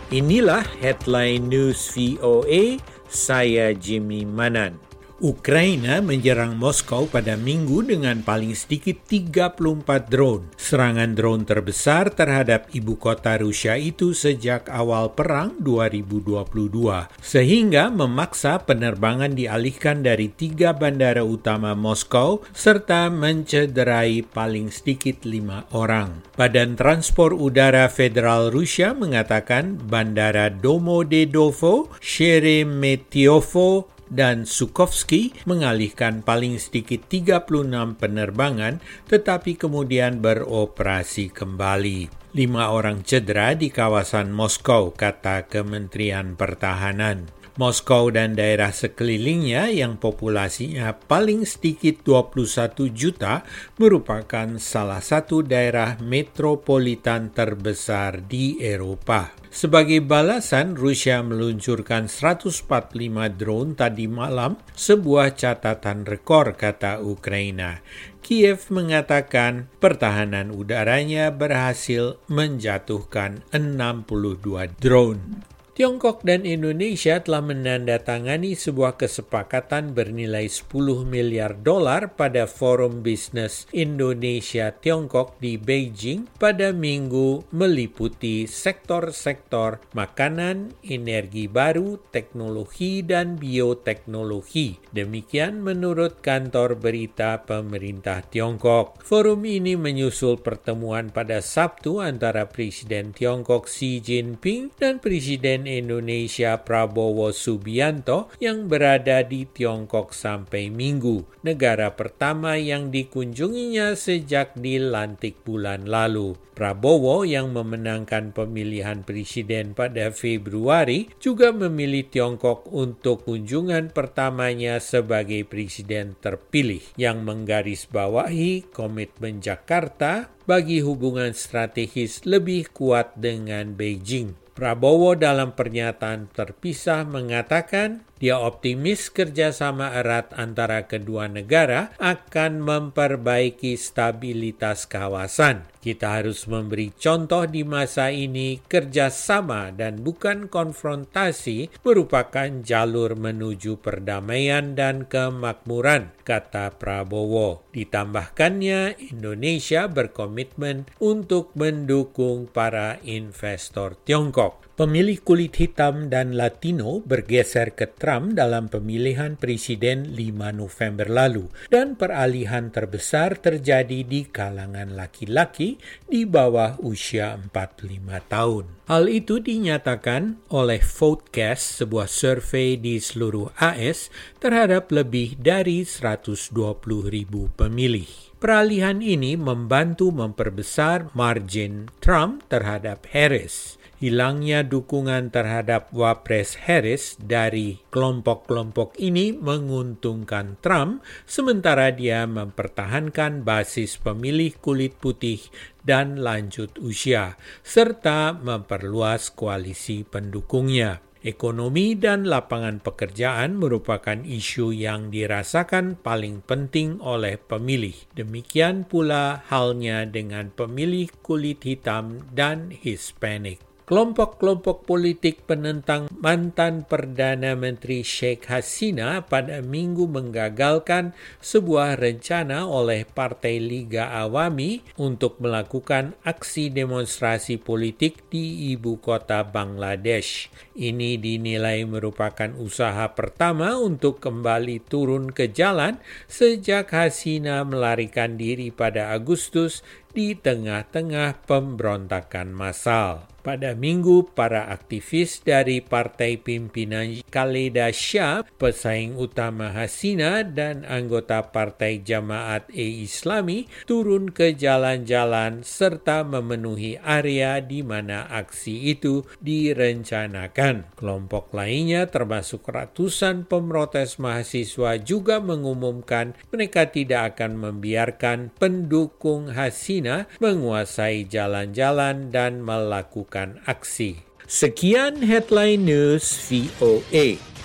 Inilah headline news VOA, saya Jimmy Manan. Ukraina menyerang Moskow pada Minggu dengan paling sedikit 34 drone. Serangan drone terbesar terhadap ibu kota Rusia itu sejak awal perang 2022, sehingga memaksa penerbangan dialihkan dari 3 bandara utama Moskow serta mencederai paling sedikit 5 orang. Badan Transport Udara Federal Rusia mengatakan bandara Domodedovo, Sheremetyevo, dan Sukovsky mengalihkan paling sedikit 36 penerbangan tetapi kemudian beroperasi kembali. 5 orang cedera di kawasan Moskow, kata Kementerian Pertahanan. Moskow dan daerah sekelilingnya yang populasinya paling sedikit 21 juta merupakan salah satu daerah metropolitan terbesar di Eropa. Sebagai balasan, Rusia meluncurkan 145 drone tadi malam, sebuah catatan rekor, kata Ukraina. Kiev mengatakan pertahanan udaranya berhasil menjatuhkan 62 drone. Tiongkok dan Indonesia telah menandatangani sebuah kesepakatan bernilai 10 miliar dolar pada Forum Bisnis Indonesia-Tiongkok di Beijing pada Minggu, meliputi sektor-sektor makanan, energi baru, teknologi, dan bioteknologi. Demikian menurut kantor berita pemerintah Tiongkok. Forum ini menyusul pertemuan pada Sabtu antara Presiden Tiongkok Xi Jinping dan Presiden Indonesia Prabowo Subianto yang berada di Tiongkok sampai Minggu, negara pertama yang dikunjunginya sejak dilantik bulan lalu. Prabowo yang memenangkan pemilihan presiden pada Februari juga memilih Tiongkok untuk kunjungan pertamanya sebagai presiden terpilih yang menggarisbawahi komitmen Jakarta bagi hubungan strategis lebih kuat dengan Beijing. Prabowo dalam pernyataan terpisah mengatakan dia optimis kerjasama erat antara kedua negara akan memperbaiki stabilitas kawasan. Kita harus memberi contoh di masa ini, kerjasama dan bukan konfrontasi merupakan jalur menuju perdamaian dan kemakmuran, kata Prabowo. Ditambahkannya, Indonesia berkomitmen untuk mendukung para investor Tiongkok. Pemilih kulit hitam dan Latino bergeser ke Trump dalam pemilihan presiden 5 November lalu, dan peralihan terbesar terjadi di kalangan laki-laki di bawah usia 45 tahun. Hal itu dinyatakan oleh Votecast, sebuah survei di seluruh AS terhadap lebih dari 120.000 pemilih. Peralihan ini membantu memperbesar margin Trump terhadap Harris. Hilangnya dukungan terhadap Wapres Harris dari kelompok-kelompok ini menguntungkan Trump, sementara dia mempertahankan basis pemilih kulit putih dan lanjut usia, serta memperluas koalisi pendukungnya. Ekonomi dan lapangan pekerjaan merupakan isu yang dirasakan paling penting oleh pemilih. Demikian pula halnya dengan pemilih kulit hitam dan Hispanic. Kelompok-kelompok politik penentang mantan Perdana Menteri Sheikh Hasina pada Minggu menggagalkan sebuah rencana oleh Partai Liga Awami untuk melakukan aksi demonstrasi politik di ibu kota Bangladesh. Ini dinilai merupakan usaha pertama untuk kembali turun ke jalan sejak Hasina melarikan diri pada Agustus di tengah-tengah pemberontakan massal. Pada Minggu, para aktivis dari partai pimpinan Khaleda Shah, pesaing utama Hasina, dan anggota Partai Jamaat-e-Islami turun ke jalan-jalan serta memenuhi area di mana aksi itu direncanakan. Kelompok lainnya termasuk ratusan pemrotes mahasiswa juga mengumumkan mereka tidak akan membiarkan pendukung Hasina menguasai jalan-jalan dan melakukan aksi. Sekian headline news VOA.